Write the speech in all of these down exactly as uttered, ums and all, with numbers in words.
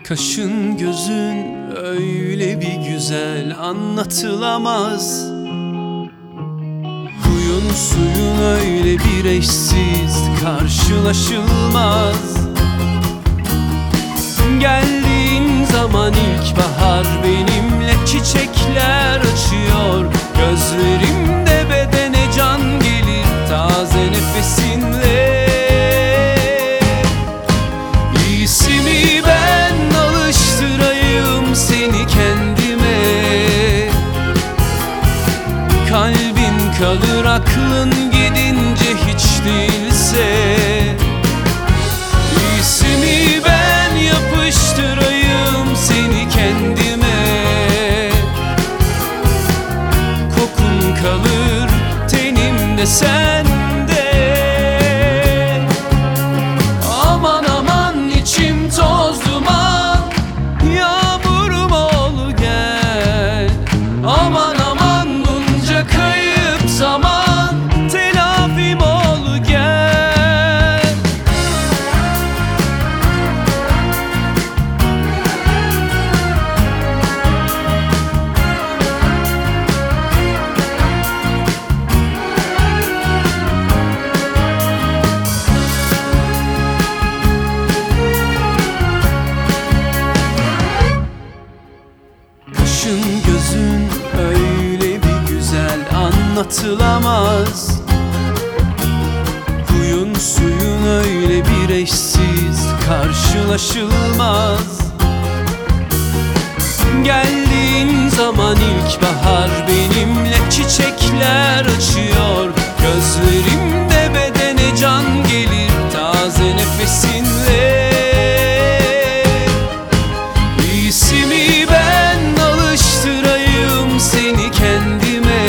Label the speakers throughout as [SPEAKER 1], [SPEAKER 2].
[SPEAKER 1] Kaşın gözün öyle bir güzel anlatılamaz. Huyun suyun öyle bir eşsiz karşılaşılmaz. Geldiğin zaman ilkbahar benimle çiçekler açıyor. Gözlerimde bedene can gelir taze nefesinle. İyisi mi ben alıştırayım seni kendime. Kalbin kalır aklın gidince hiç değilse. İyisi mi ben yapıştırayım seni kendime. Kokun kalır tenimde sende. Aman aman içim toz duman, yağmurum ol gel. Aman aman bunca kayıp zaman, telafim ol gel. Kaşın gözün öyle bir güzel anlatılamaz. Huyun suyun öyle bir eşsiz karşılaşılmaz. Geldiğin zaman ilkbahar benimle çiçekler açıyor. Gözlerimde bedene can gelir taze nefesinle. İyisi mi ben alıştırayım seni kendime.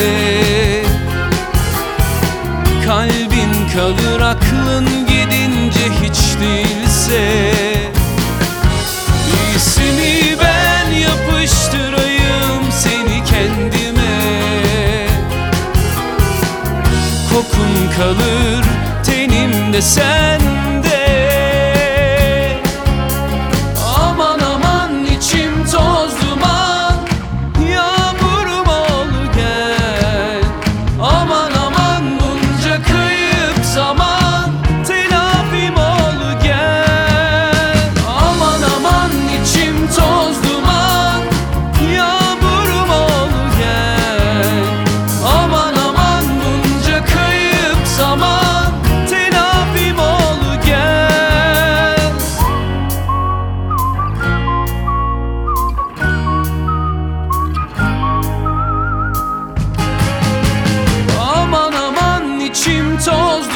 [SPEAKER 1] Kalbin kalır aklın gidince hiç değilse. İyisi mi ben yapıştırayım seni kendime. Kokun kalır tenimde sende. Aman aman içim toz duman, yağmurum ol gel. Aman aman bunca kayıp zaman, telafim ol gel. Aman aman içim toz duman, yağmurum ol gel. Aman aman bunca kayıp zaman, telafim ol gel. Aman aman içim toz